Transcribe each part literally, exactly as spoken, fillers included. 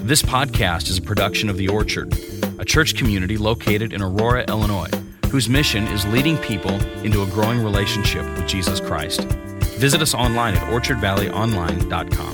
This podcast is a production of The Orchard, a church community located in Aurora, Illinois, whose mission is leading people into a growing relationship with Jesus Christ. Visit us online at orchard valley online dot com.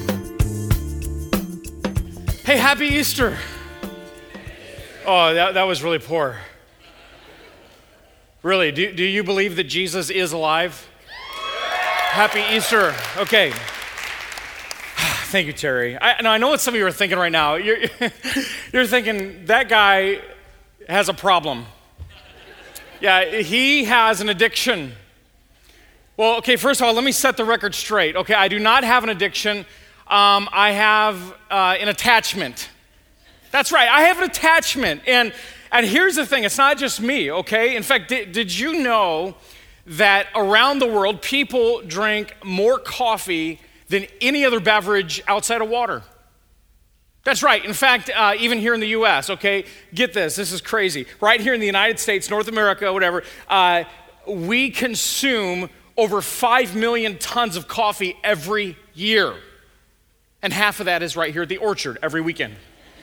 Hey, happy Easter. Oh, that, that was really poor. Really, do, do you believe that Jesus is alive? Happy Easter. Okay. Thank you, Terry. I, now, I know what some of you are thinking right now. You're, you're thinking, that guy has a problem. Yeah, he has an addiction. Well, okay, first of all, let me set the record straight. Okay, I do not have an addiction. Um, I have uh, an attachment. That's right, I have an attachment. And, and here's the thing, it's not just me, okay? In fact, did, did you know that around the world, people drink more coffee than any other beverage outside of water? That's right. In fact, uh, even here in the U S, okay, get this, this is crazy. Right here in the United States, North America, whatever, uh, we consume over five million tons of coffee every year. And half of that is right here at the Orchard every weekend.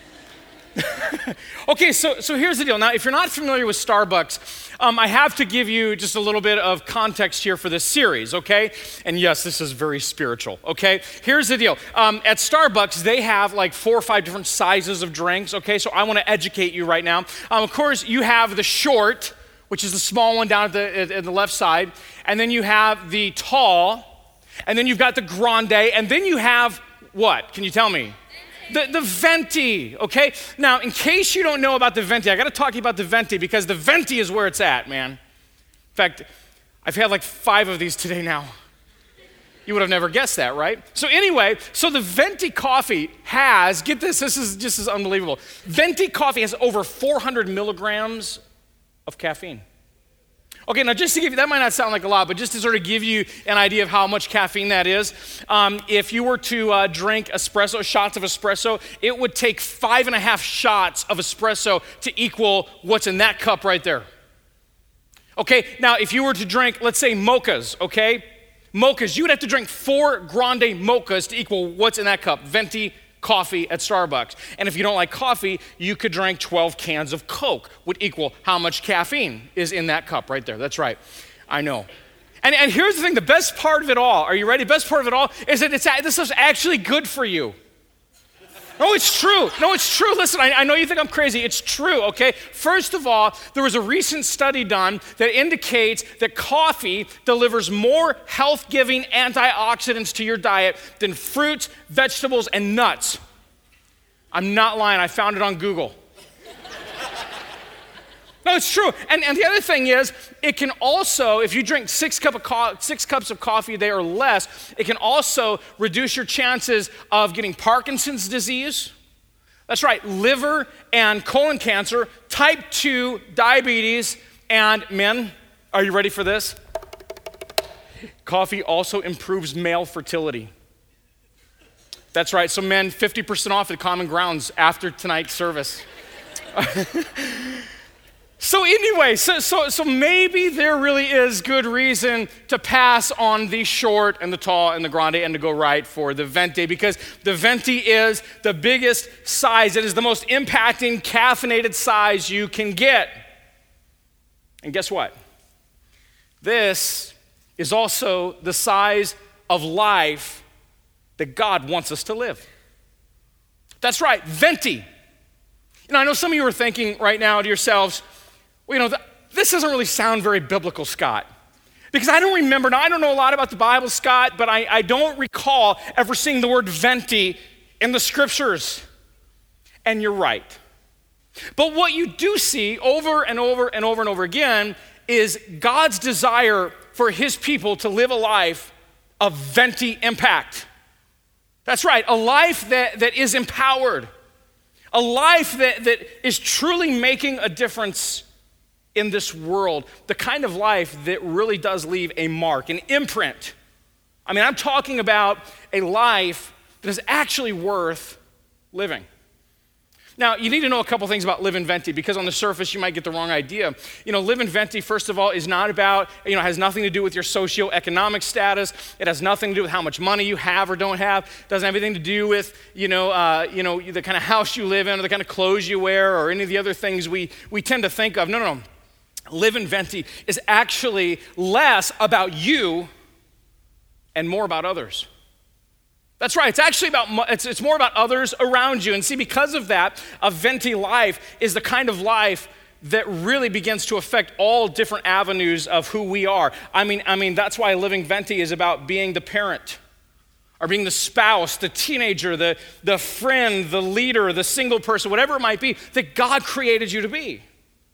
Okay, so, so here's the deal. Now, if you're not familiar with Starbucks, um, I have to give you just a little bit of context here for this series, okay? And yes, this is very spiritual, okay? Here's the deal. Um, at Starbucks, they have like four or five different sizes of drinks, okay? So I want to educate you right now. Um, of course, you have the short, which is the small one down at the, at, at the left side. And then you have the tall. And then you've got the grande. And then you have what? Can you tell me? The, the venti, okay? Now, in case you don't know about the venti, I gotta talk to you about the venti because the venti is where it's at, man. In fact, I've had like five of these today now. You would have never guessed that, right? So anyway, so the venti coffee has, get this, this is just as unbelievable. Venti coffee has over four hundred milligrams of caffeine. Okay, now just to give you, that might not sound like a lot, but just to sort of give you an idea of how much caffeine that is, um, if you were to uh, drink espresso, shots of espresso, it would take five and a half shots of espresso to equal what's in that cup right there. Okay, now if you were to drink, let's say mochas, okay? Mochas, you would have to drink four grande mochas to equal what's in that cup, venti coffee at Starbucks. And if you don't like coffee, you could drink twelve cans of Coke, would equal how much caffeine is in that cup right there. That's right, I know. And, and here's the thing, the best part of it all, are you ready? The best part of it all is that it's, this is actually good for you. No, it's true. No, it's true. Listen, I, I know you think I'm crazy. It's true, okay? First of all, there was a recent study done that indicates that coffee delivers more health-giving antioxidants to your diet than fruits, vegetables, and nuts. I'm not lying. I found it on Google. No, it's true. And, and the other thing is, it can also, if you drink six, cup of co- six cups of coffee a day or less, it can also reduce your chances of getting Parkinson's disease. That's right, liver and colon cancer, type two diabetes, and men, are you ready for this? Coffee also improves male fertility. That's right, so men, fifty percent off at Common Grounds after tonight's service. So anyway, so, so, so maybe there really is good reason to pass on the short and the tall and the grande and to go right for the venti, because the venti is the biggest size. It is the most impacting caffeinated size you can get. And guess what? This is also the size of life that God wants us to live. That's right, venti. You know, I know some of you are thinking right now to yourselves, well, you know, th- this doesn't really sound very biblical, Scott. Because I don't remember, now I don't know a lot about the Bible, Scott, but I, I don't recall ever seeing the word venti in the scriptures. And you're right. But what you do see over and over and over and over again is God's desire for his people to live a life of venti impact. That's right, a life that, that is empowered. A life that, that is truly making a difference in this world, the kind of life that really does leave a mark, an imprint. I mean, I'm talking about a life that is actually worth living. Now, you need to know a couple things about Live in Venti, because on the surface, you might get the wrong idea. You know, Live in Venti, first of all, is not about, you know, has nothing to do with your socioeconomic status. It has nothing to do with how much money you have or don't have. It doesn't have anything to do with, you know, uh, you know, the kind of house you live in or the kind of clothes you wear or any of the other things we, we tend to think of. No, no, no. Live in Venti is actually less about you and more about others. That's right, it's actually about, it's, it's more about others around you. And see, because of that, a Venti life is the kind of life that really begins to affect all different avenues of who we are. I mean, I mean, that's why living Venti is about being the parent, or being the spouse, the teenager, the, the friend, the leader, the single person, whatever it might be, that God created you to be.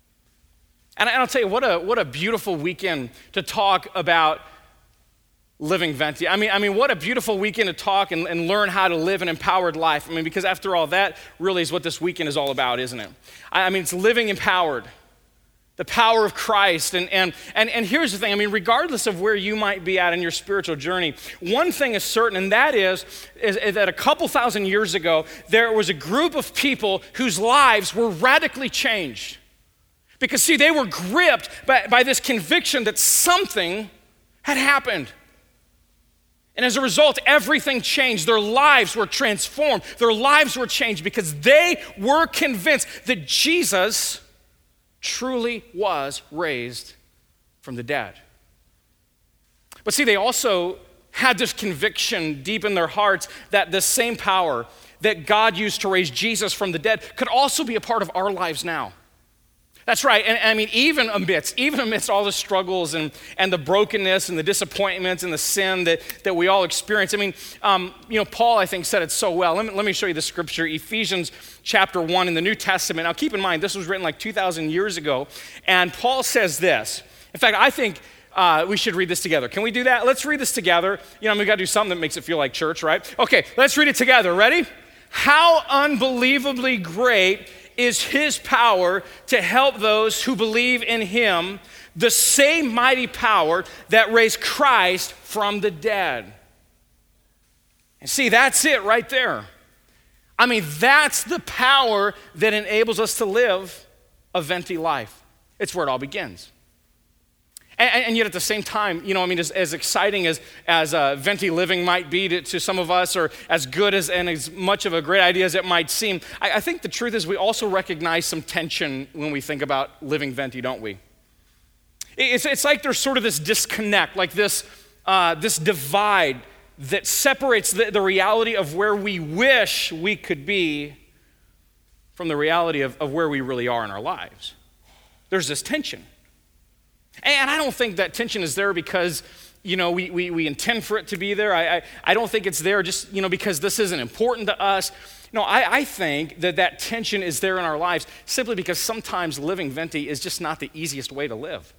And I'll tell you, what a, what a beautiful weekend to talk about living Venti. I mean, I mean, what a beautiful weekend to talk and, and learn how to live an empowered life. I mean, because after all, that really is what this weekend is all about, isn't it? I, I mean, it's living empowered, the power of Christ. And, and, and, and here's the thing, I mean, regardless of where you might be at in your spiritual journey, one thing is certain, and that is, is, is that a couple thousand years ago, there was a group of people whose lives were radically changed. Because see, they were gripped by, by this conviction that something had happened. And as a result, everything changed. Their lives were transformed. Their lives were changed because they were convinced that Jesus truly was raised from the dead. But see, they also had this conviction deep in their hearts that the same power that God used to raise Jesus from the dead could also be a part of our lives now. That's right, and I mean, even amidst, even amidst all the struggles and, and the brokenness and the disappointments and the sin that, that we all experience, I mean, um, you know, Paul, I think, said it so well. Let me, let me show you the scripture, Ephesians chapter one in the New Testament. Now, keep in mind, this was written like two thousand years ago, and Paul says this. In fact, I think uh, we should read this together. Can we do that? Let's read this together. You know, I mean, we got to do something that makes it feel like church, right? Okay, let's read it together. Ready? How unbelievably great is his power to help those who believe in him, the same mighty power that raised Christ from the dead. And see, that's it right there. I mean, that's the power that enables us to live a Venti life. It's where it all begins. And, and yet at the same time, you know, I mean, as, as exciting as, as uh, Venti living might be to, to some of us, or as good as and as much of a great idea as it might seem, I, I think the truth is we also recognize some tension when we think about living Venti, don't we? It's, it's like there's sort of this disconnect, like this, uh, this divide that separates the, the reality of where we wish we could be from the reality of, of where we really are in our lives. There's this tension. And I don't think that tension is there because, you know, we, we, we intend for it to be there. I, I, I don't think it's there just, you know, because this isn't important to us. No, I, I think that that tension is there in our lives simply because sometimes living Venti is just not the easiest way to live.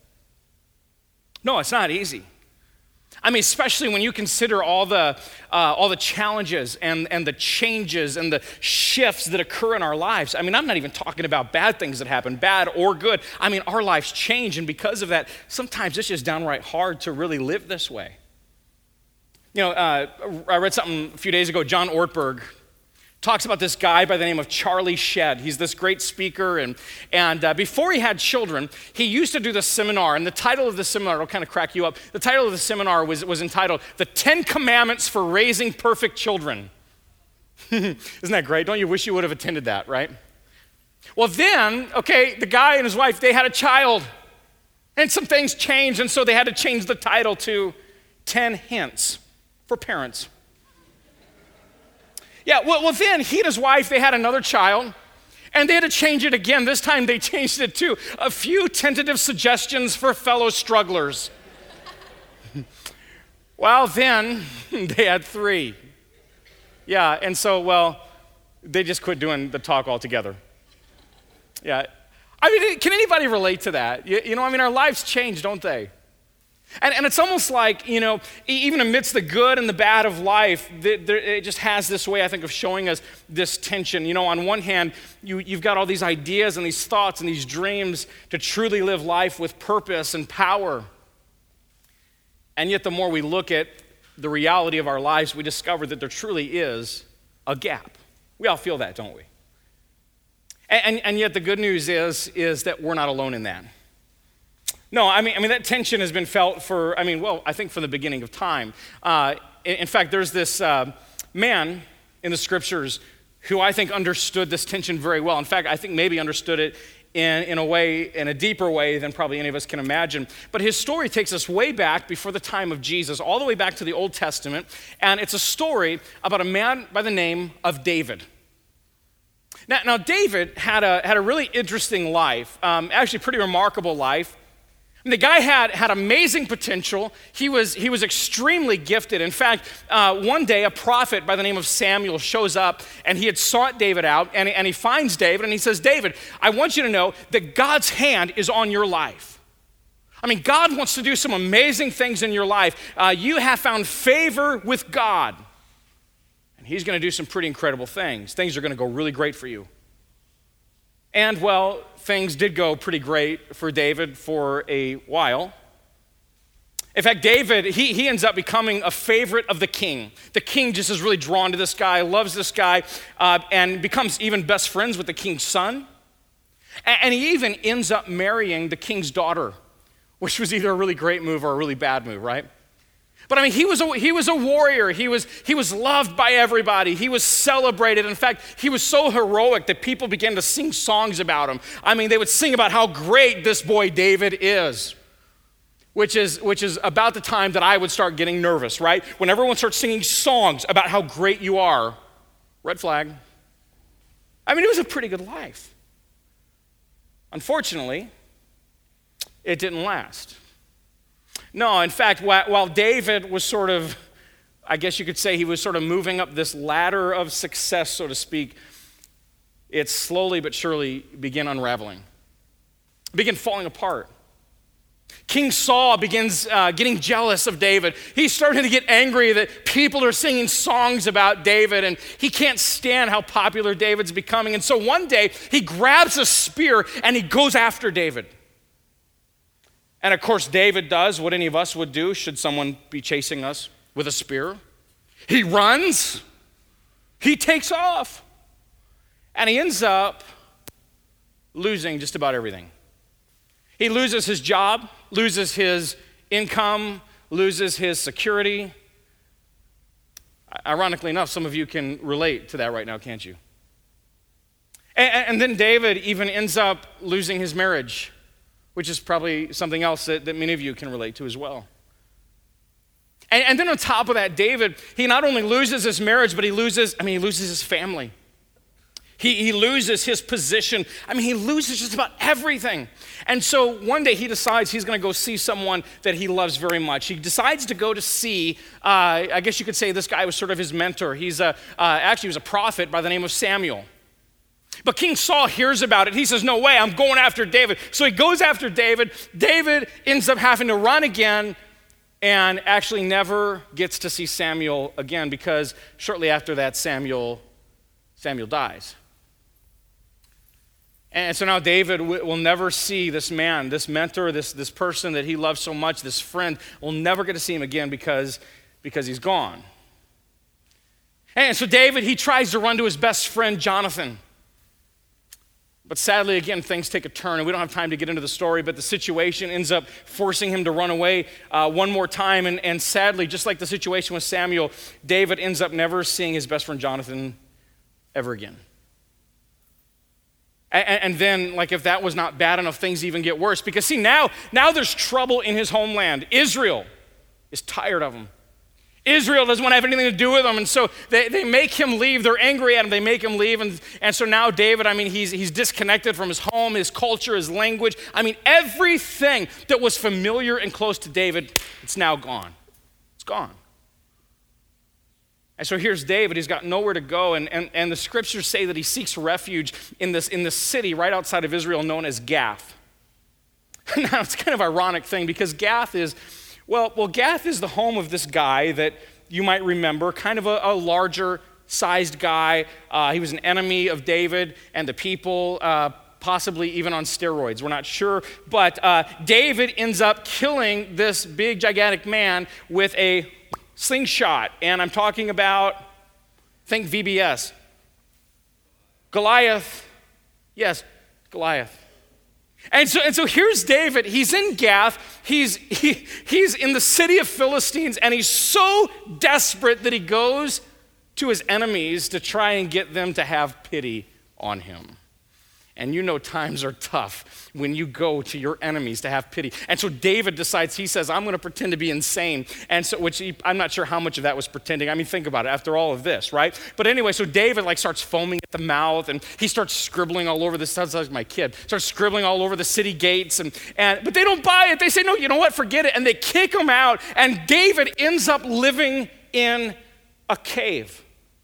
No, it's not easy. I mean, especially when you consider all the uh, all the challenges and, and the changes and the shifts that occur in our lives. I mean, I'm not even talking about bad things that happen, bad or good. I mean, our lives change, and because of that, sometimes it's just downright hard to really live this way. You know, uh, I read something a few days ago. John Ortberg talks about this guy by the name of Charlie Shedd. He's this great speaker, and, and uh, before he had children, he used to do this seminar, and the title of the seminar will kind of crack you up. The title of the seminar was, was entitled, The Ten Commandments for Raising Perfect Children. Isn't that great? Don't you wish you would have attended that, right? Well then, okay, the guy and his wife, they had a child, and some things changed, and so they had to change the title to Ten Hints for Parents. Yeah, well, well, then he and his wife, they had another child, and they had to change it again. This time they changed it to a few tentative suggestions for fellow strugglers. Well, then they had three. Yeah, and so, well, they just quit doing the talk altogether. Yeah, I mean, can anybody relate to that? You, you know, I mean, our lives change, don't they? And, and it's almost like, you know, even amidst the good and the bad of life, it just has this way, I think, of showing us this tension. You know, on one hand, you, you've got all these ideas and these thoughts and these dreams to truly live life with purpose and power. And yet the more we look at the reality of our lives, we discover that there truly is a gap. We all feel that, don't we? And, and yet the good news is, is that we're not alone in that. No, I mean, I mean that tension has been felt for, I mean, well, I think from the beginning of time. Uh, in, in fact, there's this uh, man in the scriptures who I think understood this tension very well. In fact, I think maybe understood it in, in a way, in a deeper way than probably any of us can imagine. But his story takes us way back before the time of Jesus, all the way back to the Old Testament. And it's a story about a man by the name of David. Now, now David had a, had a really interesting life, um, actually pretty remarkable life. And the guy had, had amazing potential. He was, he was extremely gifted. In fact, uh, one day a prophet by the name of Samuel shows up, and he had sought David out, and, and he finds David, and he says, David, I want you to know that God's hand is on your life. I mean, God wants to do some amazing things in your life. Uh, you have found favor with God, and he's going to do some pretty incredible things. Things are going to go really great for you. And, well, things did go pretty great for David for a while. In fact, David, he, he ends up becoming a favorite of the king. The king just is really drawn to this guy, loves this guy, uh, and becomes even best friends with the king's son. And, and he even ends up marrying the king's daughter, which was either a really great move or a really bad move, right? But I mean, he was a, he was a warrior. He was, he was loved by everybody. He was celebrated. In fact, he was so heroic that people began to sing songs about him. I mean, they would sing about how great this boy David is, which is, which is about the time that I would start getting nervous, right? When everyone starts singing songs about how great you are, red flag. I mean, it was a pretty good life. Unfortunately, it didn't last. No, in fact, while David was sort of, I guess you could say he was sort of moving up this ladder of success, so to speak, it slowly but surely began unraveling, began falling apart. King Saul begins uh, getting jealous of David. He's starting to get angry that people are singing songs about David, and he can't stand how popular David's becoming. And so one day, he grabs a spear and he goes after David. And of course, David does what any of us would do should someone be chasing us with a spear. He runs, he takes off, and he ends up losing just about everything. He loses his job, loses his income, loses his security. Ironically enough, some of you can relate to that right now, can't you? And, and then David even ends up losing his marriage, which is probably something else that, that many of you can relate to as well. And, and then on top of that, David, he not only loses his marriage, but he loses, I mean, he loses his family. He, he loses his position. I mean, he loses just about everything. And so one day he decides he's going to go see someone that he loves very much. He decides to go to see, uh, I guess you could say this guy was sort of his mentor. He's a, uh, actually he was a prophet by the name of Samuel. But King Saul hears about it. He says, no way, I'm going after David. So he goes after David. David ends up having to run again and actually never gets to see Samuel again because shortly after that, Samuel, Samuel dies. And so now David will never see this man, this mentor, this, this person that he loves so much, this friend, will never get to see him again because, because he's gone. And so David, he tries to run to his best friend, Jonathan. But sadly, again, things take a turn, and we don't have time to get into the story, but the situation ends up forcing him to run away uh, one more time. And, and sadly, just like the situation with Samuel, David ends up never seeing his best friend Jonathan ever again. And, and then, like if that was not bad enough, things even get worse. Because see, now, now there's trouble in his homeland. Israel is tired of him. Israel doesn't want to have anything to do with him, and so they, they make him leave. They're angry at him. They make him leave, and, and so now David, I mean, he's, he's disconnected from his home, his culture, his language. I mean, everything that was familiar and close to David, it's now gone. It's gone. And so here's David. He's got nowhere to go, and, and, and the scriptures say that he seeks refuge in this, in this city right outside of Israel known as Gath. Now, it's kind of an ironic thing because Gath is... Well, well, Gath is the home of this guy that you might remember, kind of a, a larger-sized guy. Uh, he was an enemy of David and the people, uh, possibly even on steroids. We're not sure. But uh, David ends up killing this big, gigantic man with a slingshot. And I'm talking about, think V B S. Goliath, Yes, Goliath. And so, and so here's David. He's in Gath. He's, he, he's in the city of Philistines, and he's so desperate that he goes to his enemies to try and get them to have pity on him. And you know times are tough when you go to your enemies to have pity. And so David decides, he says, I'm going to pretend to be insane. And so, which he, I'm not sure how much of that was pretending. I mean, think about it after all of this, right? But anyway, so David like starts foaming at the mouth, and he starts scribbling all over the, sounds like my kid, starts scribbling all over the city gates. And, and but they don't buy it. They say, no, you know what, forget it. And they kick him out. And David ends up living in a cave.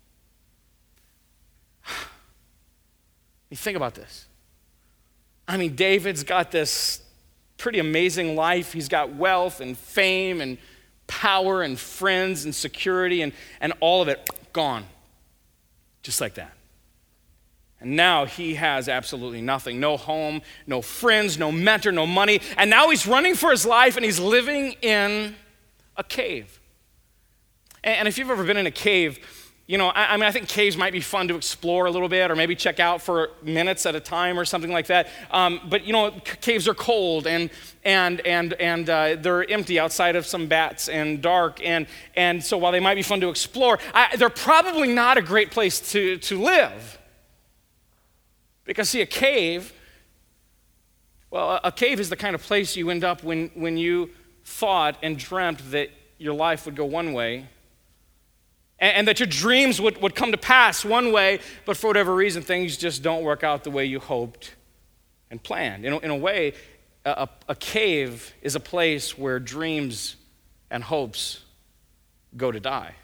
You think about this. I mean, David's got this pretty amazing life. He's got wealth and fame and power and friends and security and, and all of it gone. Just like that. And now he has absolutely nothing. No home, no friends, no mentor, no money. And now he's running for his life and he's living in a cave. And, and if you've ever been in a cave, you know, I, I mean, I think caves might be fun to explore a little bit or maybe check out for minutes at a time or something like that. Um, but, you know, c- caves are cold and and and and uh, they're empty outside of some bats and dark. And and so while they might be fun to explore, I, they're probably not a great place to, to live. Because, see, a cave, well, a, a cave is the kind of place you end up when, when you thought and dreamt that your life would go one way, and that your dreams would, would come to pass one way, but for whatever reason, things just don't work out the way you hoped and planned. In a, in a way, a, a cave is a place where dreams and hopes go to die.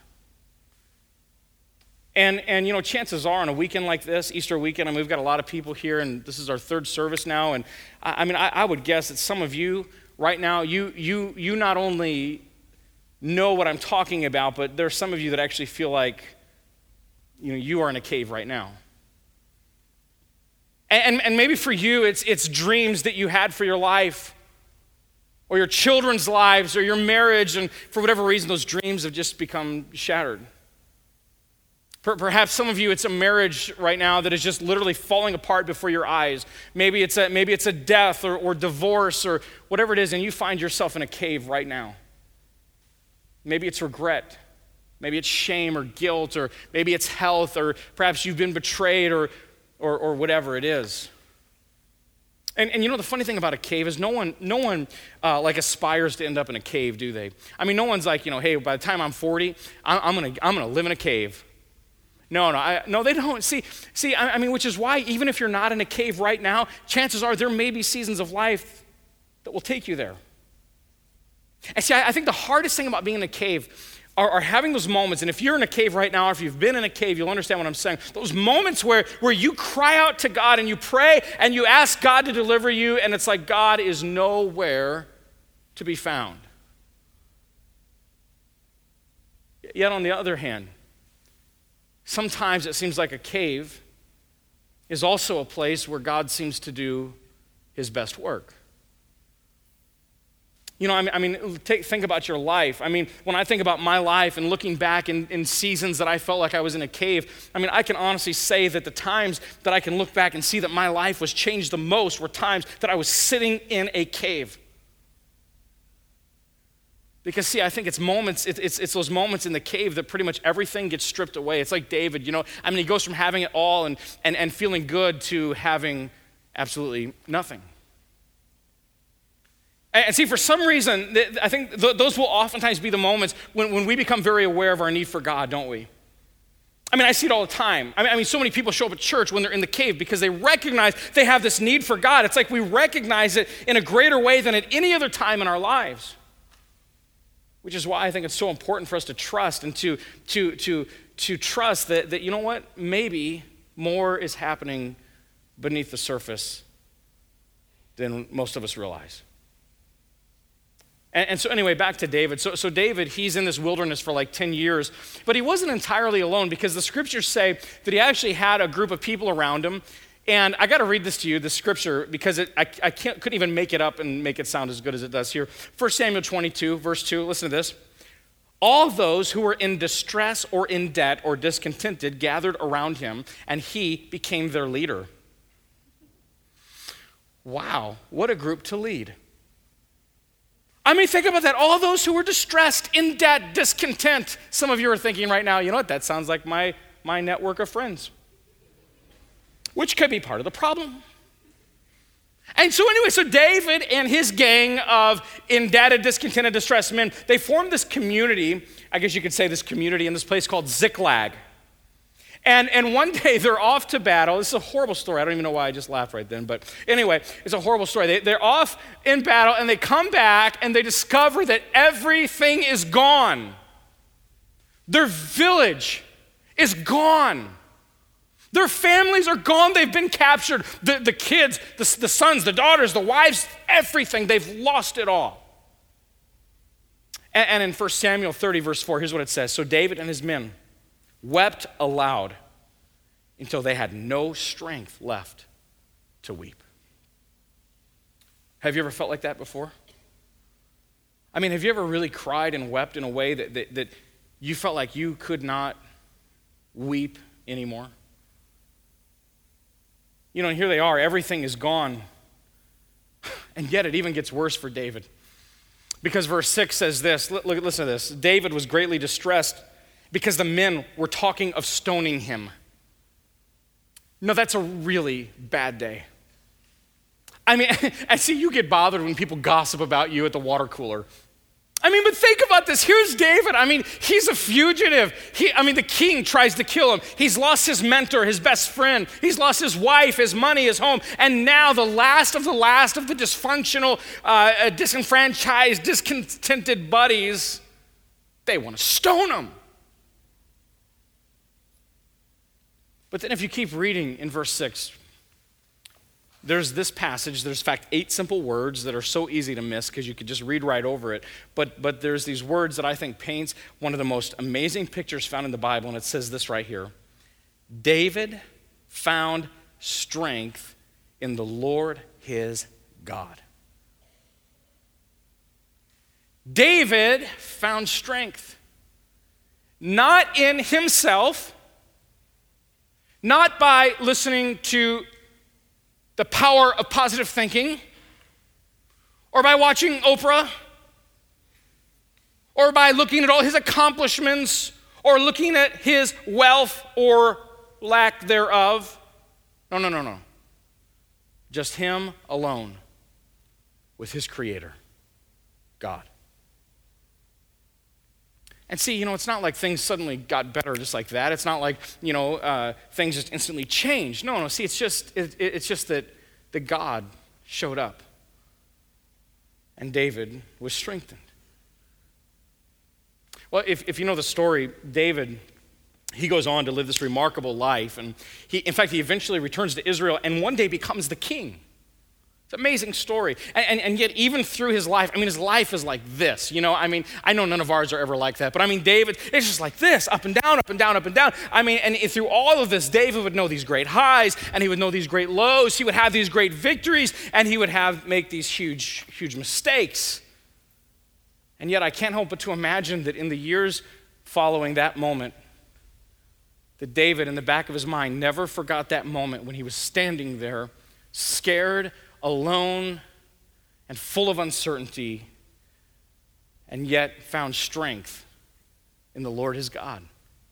And, and you know, chances are on a weekend like this, Easter weekend, I mean, we've got a lot of people here, and this is our third service now, and I, I mean, I, I would guess that some of you right now, you you you not only know what I'm talking about, but there's some of you that actually feel like, you know, you are in a cave right now. And, and maybe for you, it's, it's dreams that you had for your life or your children's lives or your marriage, and for whatever reason, those dreams have just become shattered. Perhaps some of you, it's a marriage right now that is just literally falling apart before your eyes. Maybe it's a, maybe it's a death or, or divorce or whatever it is, and you find yourself in a cave right now. Maybe it's regret. Maybe it's shame or guilt, or maybe it's health, or perhaps you've been betrayed, or or, or whatever it is. And, and you know, the funny thing about a cave is no one, no one uh, like aspires to end up in a cave, do they? I mean, no one's like, you know, hey, by the time I'm forty, I'm, I'm gonna I'm gonna live in a cave. No, no, I, no, they don't. See, see, I, I mean, which is why even if you're not in a cave right now, chances are there may be seasons of life that will take you there. And see, I, I think the hardest thing about being in a cave are, are having those moments, and if you're in a cave right now, or if you've been in a cave, you'll understand what I'm saying. Those moments where, where you cry out to God and you pray and you ask God to deliver you, and it's like God is nowhere to be found. Yet on the other hand, sometimes it seems like a cave is also a place where God seems to do his best work. You know, I mean, I mean take, think about your life. I mean, when I think about my life and looking back in, in seasons that I felt like I was in a cave, I mean, I can honestly say that the times that I can look back and see that my life was changed the most were times that I was sitting in a cave. Because, see, I think it's moments, it, it's, it's those moments in the cave that pretty much everything gets stripped away. It's like David, you know, I mean, he goes from having it all and, and, and feeling good to having absolutely nothing. And see, for some reason, I think those will oftentimes be the moments when, when we become very aware of our need for God, don't we? I mean, I see it all the time. I mean, I mean, so many people show up at church when they're in the cave because they recognize they have this need for God. It's like we recognize it in a greater way than at any other time in our lives. Which is why I think it's so important for us to trust and to, to, to, to trust that, that, you know what, maybe more is happening beneath the surface than most of us realize. And, and so anyway, back to David. So, so David, he's in this wilderness for like ten years, but he wasn't entirely alone because the scriptures say that he actually had a group of people around him. And I got to read this to you, the scripture, because it, I, I can't, couldn't even make it up and make it sound as good as it does here. First Samuel twenty-two, verse two, listen to this. All those who were in distress or in debt or discontented gathered around him, and he became their leader. Wow, what a group to lead. I mean, think about that. All those who were distressed, in debt, discontent. Some of you are thinking right now, you know what, that sounds like my, my network of friends, which could be part of the problem. And so anyway, so David and his gang of indebted, discontented, distressed men, they formed this community, I guess you could say this community in this place called Ziklag. And, and one day they're off to battle. This is a horrible story. I don't even know why I just laughed right then. But anyway, it's a horrible story. They, they're off in battle and they come back and they discover that everything is gone. Their village is gone. Their families are gone. They've been captured. The, the kids, the, the sons, the daughters, the wives, everything. They've lost it all. And, and in First Samuel thirty, verse four, here's what it says. So David and his men wept aloud until they had no strength left to weep. Have you ever felt like that before? I mean, have you ever really cried and wept in a way that, that, that you felt like you could not weep anymore? You know, and here they are, everything is gone. And yet it even gets worse for David. Because verse six says this, look, listen to this. David was greatly distressed because the men were talking of stoning him. No, that's a really bad day. I mean, I see you get bothered when people gossip about you at the water cooler. I mean, but think about this. Here's David. I mean, he's a fugitive. He, I mean, the king tries to kill him. He's lost his mentor, his best friend. He's lost his wife, his money, his home. And now the last of the last of the dysfunctional, uh, disenfranchised, discontented buddies, they want to stone him. But then if you keep reading in verse six, there's this passage, there's in fact eight simple words that are so easy to miss because you could just read right over it. But, but there's these words that I think paints one of the most amazing pictures found in the Bible, and it says this right here. David found strength in the Lord his God. David found strength, not in himself, not by listening to the power of positive thinking, or by watching Oprah, or by looking at all his accomplishments, or looking at his wealth or lack thereof. No, no, no, no. Just him alone with his Creator, God. And see, you know, it's not like things suddenly got better just like that. It's not like, you know, uh, things just instantly changed. No, no, see, it's just it, it's just that, that God showed up and David was strengthened. Well, if, if you know the story, David, he goes on to live this remarkable life. And he, in fact, he eventually returns to Israel and one day becomes the king. It's an amazing story. And, and, and yet, even through his life, I mean, his life is like this. You know, I mean, I know none of ours are ever like that. But I mean, David, it's just like this, up and down, up and down, up and down. I mean, and through all of this, David would know these great highs, and he would know these great lows. He would have these great victories, and he would have make these huge, huge mistakes. And yet, I can't help but to imagine that in the years following that moment, that David, in the back of his mind, never forgot that moment when he was standing there, scared, alone, and full of uncertainty, and yet found strength in the Lord his God.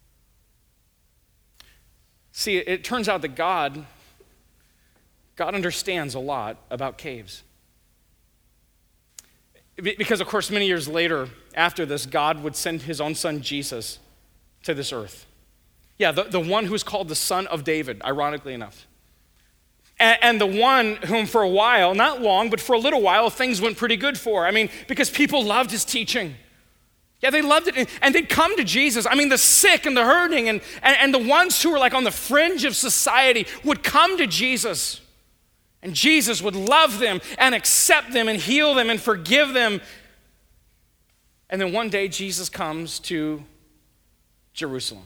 See, it turns out that God, God understands a lot about caves. Because, of course, many years later, after this, God would send his own son, Jesus, to this earth. Yeah, the, the one who's called the Son of David, ironically enough. And the one whom for a while, not long, but for a little while, things went pretty good for. I mean, because people loved his teaching. Yeah, they loved it. And they'd come to Jesus. I mean, the sick and the hurting and, and, and the ones who were like on the fringe of society would come to Jesus. And Jesus would love them and accept them and heal them and forgive them. And then one day, Jesus comes to Jerusalem.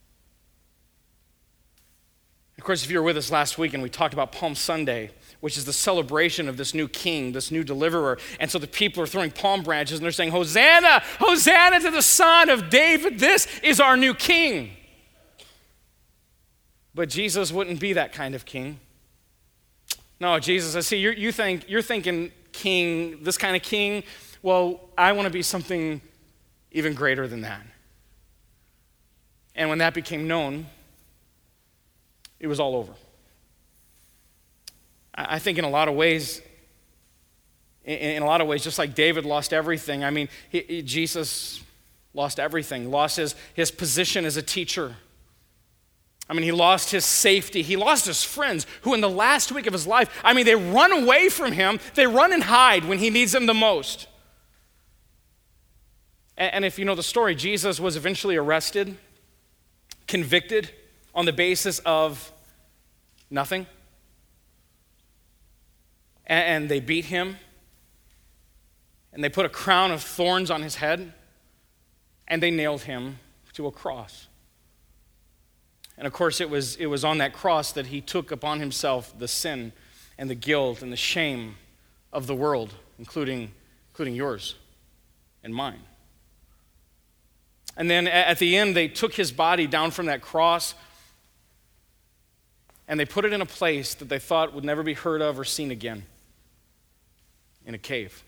Of course, if you were with us last week and we talked about Palm Sunday, which is the celebration of this new king, this new deliverer. And so the people are throwing palm branches and they're saying, Hosanna, Hosanna to the Son of David. This is our new king. But Jesus wouldn't be that kind of king. No, Jesus, I see, you're, you think, you're thinking king, this kind of king. Well, I want to be something even greater than that. And when that became known, it was all over. I think in a lot of ways, in a lot of ways, just like David lost everything, I mean, he, he, Jesus lost everything, lost his, his position as a teacher. I mean, he lost his safety. He lost his friends who in the last week of his life, I mean, they run away from him. They run and hide when he needs them the most. And, and if you know the story, Jesus was eventually arrested, convicted on the basis of nothing. And, and they beat him. And they put a crown of thorns on his head. And they nailed him to a cross. And of course, it was, it was on that cross that he took upon himself the sin and the guilt and the shame of the world, including, including yours and mine. And then at the end, they took his body down from that cross and they put it in a place that they thought would never be heard of or seen again, in a cave.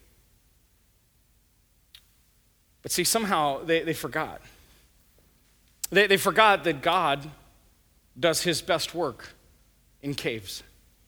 But see, somehow they, they forgot. They, they forgot that God does his best work in caves.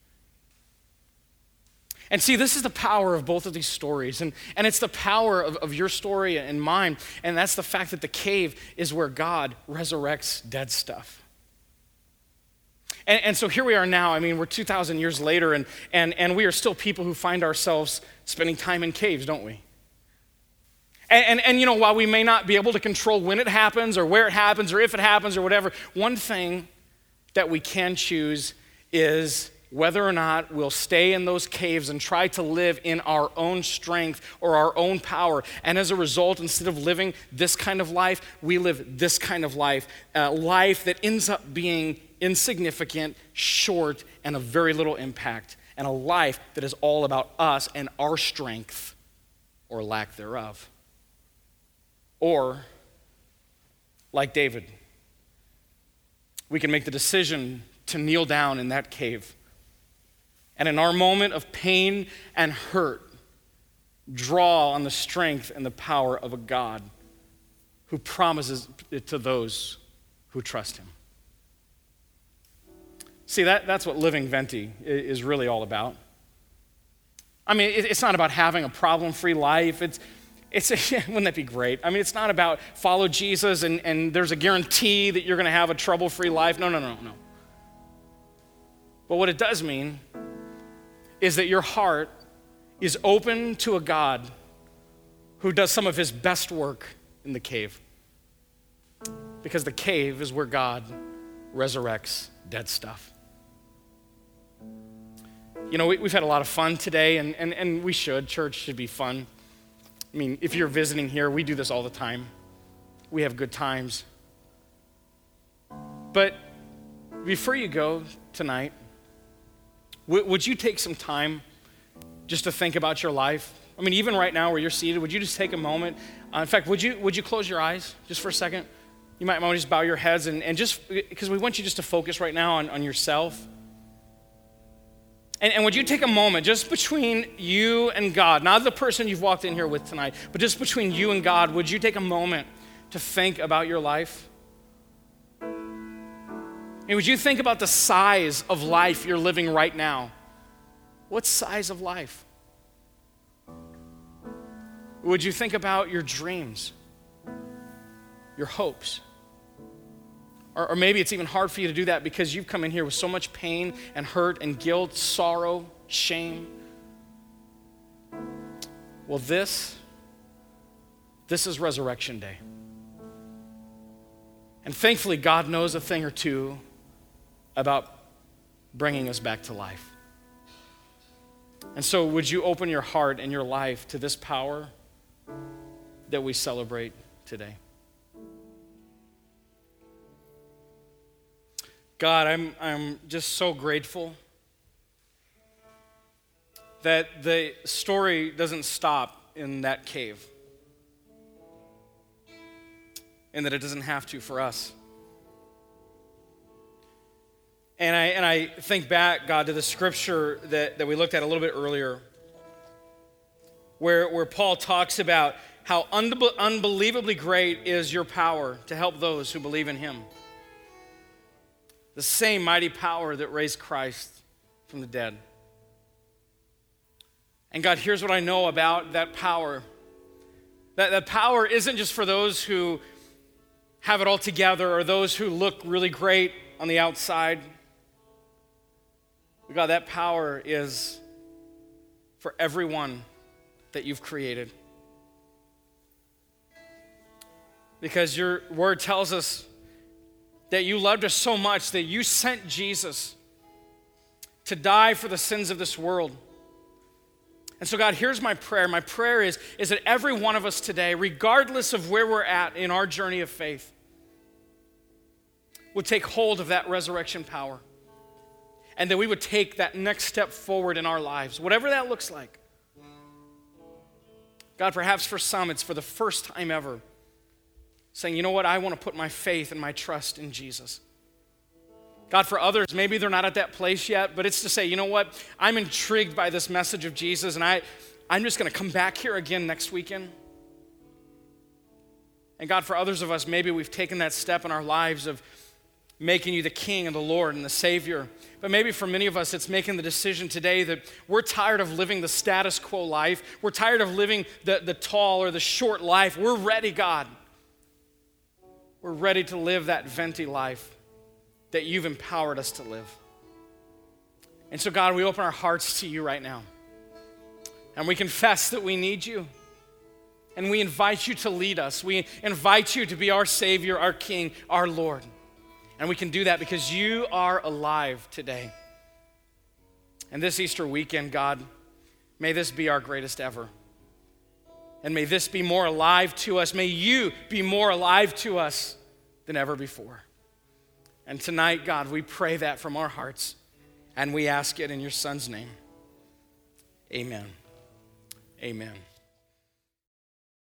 And see, this is the power of both of these stories. And, and it's the power of, of your story and mine. And that's the fact that the cave is where God resurrects dead stuff. And, and so here we are now. I mean, we're two thousand years later, and, and, and we are still people who find ourselves spending time in caves, don't we? And, and, and, you know, while we may not be able to control when it happens or where it happens or if it happens or whatever, one thing that we can choose is whether or not we'll stay in those caves and try to live in our own strength or our own power. And as a result, instead of living this kind of life, we live this kind of life, a life that ends up being insignificant, short, and of very little impact, and a life that is all about us and our strength or lack thereof. Or, like David, we can make the decision to kneel down in that cave. And in our moment of pain and hurt, draw on the strength and the power of a God who promises it to those who trust him. See, that, that's what living Venti is really all about. I mean, it's not about having a problem-free life. It's It's a, wouldn't that be great? I mean, it's not about follow Jesus and, and there's a guarantee that you're going to have a trouble-free life. No, no, no, no. But what it does mean is that your heart is open to a God who does some of his best work in the cave. Because the cave is where God resurrects dead stuff. You know, we, we've had a lot of fun today, and, and, and we should. Church should be fun. I mean, if you're visiting here, we do this all the time. We have good times. But before you go tonight, w- would you take some time just to think about your life? I mean, even right now where you're seated, would you just take a moment? Uh, in fact, would you would you close your eyes just for a second? You might want to just bow your heads and, and just, because we want you just to focus right now on, on yourself. And, and would you take a moment just between you and God, not the person you've walked in here with tonight, but just between you and God, would you take a moment to think about your life? And would you think about the size of life you're living right now? What size of life? Would you think about your dreams, your hopes? Or, or maybe it's even hard for you to do that because you've come in here with so much pain and hurt and guilt, sorrow, shame. Well, this, this is Resurrection Day. And thankfully, God knows a thing or two about bringing us back to life. And so would you open your heart and your life to this power that we celebrate today? God, I'm, I'm just so grateful that the story doesn't stop in that cave and that it doesn't have to for us. And I, and I think back, God, to the scripture that, that we looked at a little bit earlier, where, where Paul talks about how unbe- unbelievably great is your power to help those who believe in him. The same mighty power that raised Christ from the dead. And God, here's what I know about that power. That, that power isn't just for those who have it all together or those who look really great on the outside. But God, that power is for everyone that you've created. Because your word tells us that you loved us so much that you sent Jesus to die for the sins of this world. And so, God, here's my prayer. My prayer is, is that every one of us today, regardless of where we're at in our journey of faith, would take hold of that resurrection power. And that we would take that next step forward in our lives, whatever that looks like. God, perhaps for some, it's for the first time ever, saying, you know what, I want to put my faith and my trust in Jesus. God, for others, maybe they're not at that place yet, but it's to say, you know what, I'm intrigued by this message of Jesus, and I, I'm just going to come back here again next weekend. And God, for others of us, maybe we've taken that step in our lives of making you the King and the Lord and the Savior. But maybe for many of us, it's making the decision today that we're tired of living the status quo life. We're tired of living the, the tall or the short life. We're ready, God. We're ready to live that venti life that you've empowered us to live. And so, God, we open our hearts to you right now. And we confess that we need you. And we invite you to lead us. We invite you to be our Savior, our King, our Lord. And we can do that because you are alive today. And this Easter weekend, God, may this be our greatest ever. And may this be more alive to us. May you be more alive to us than ever before. And tonight, God, we pray that from our hearts, and we ask it in your Son's name. Amen. Amen.